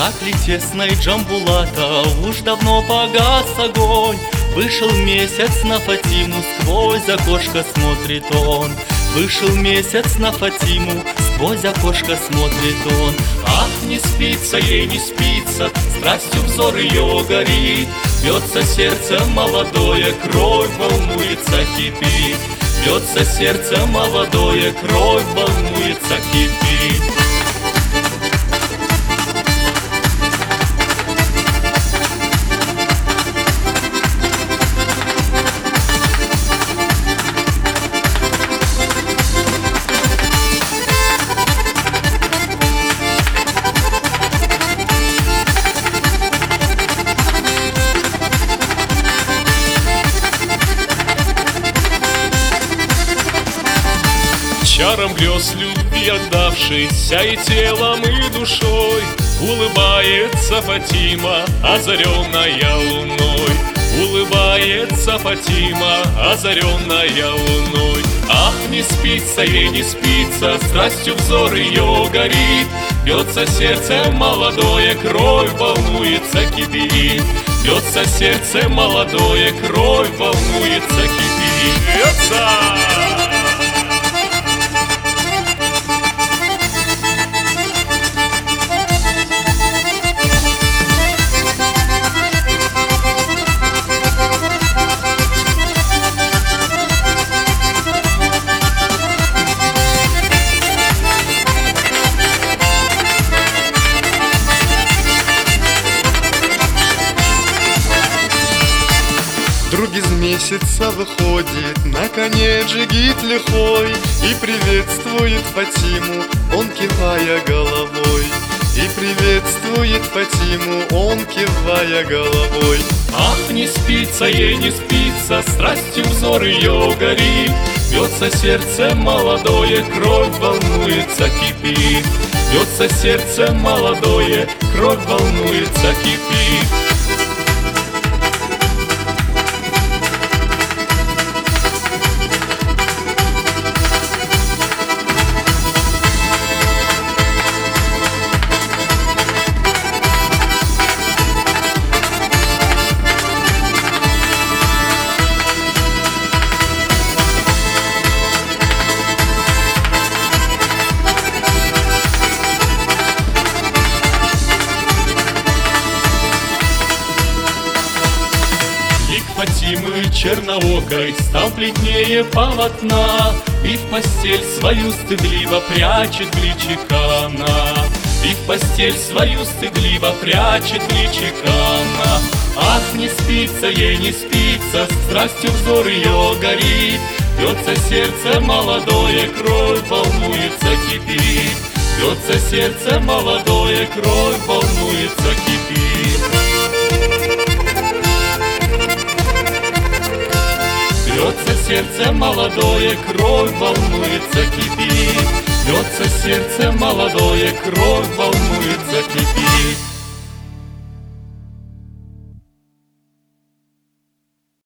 пакле тесной Джамбулата уж давно погас огонь. Вышел месяц на Фатиму, сквозь окошко смотрит он. Вышел месяц на Фатиму, сквозь окошко смотрит он. Ах, не спится ей, не спится, страстью взор ее горит. Бьется сердце молодое, кровь волнуется, кипит. Бьется сердце молодое, кровь волнуется, кипит. Чаром грез любви отдавшийся и телом, и душой, улыбается Фатима, озаренная луной. Улыбается Фатима, озаренная луной. Ах, не спится ей, не спится, страстью взор ее горит. Бьется сердце молодое, кровь волнуется, кипит. Бьется сердце молодое, кровь волнуется, кипит. Бьется! Друг из месяца выходит, на коне джигит лихой, и приветствует Фатиму, он кивая головой. И приветствует Фатиму, он кивая головой. Ах, не спится ей, не спится, страстью взор ее горит. Бьется сердце молодое, кровь волнуется, кипит. Бьется сердце молодое, кровь волнуется, кипит. Фатимы черноокой стал бледнее полотна, и в постель свою стыдливо прячет в личико она. И в постель свою стыдливо прячет в личико она. Ах, не спится ей, не спится, страстью взор ее горит. Бьется сердце молодое, кровь волнуется, кипит. Бьется сердце молодое, кровь волнуется, кипит. Бьется сердце молодое, кровь волнуется, кипит. Бьется сердце молодое, кровь волнуется.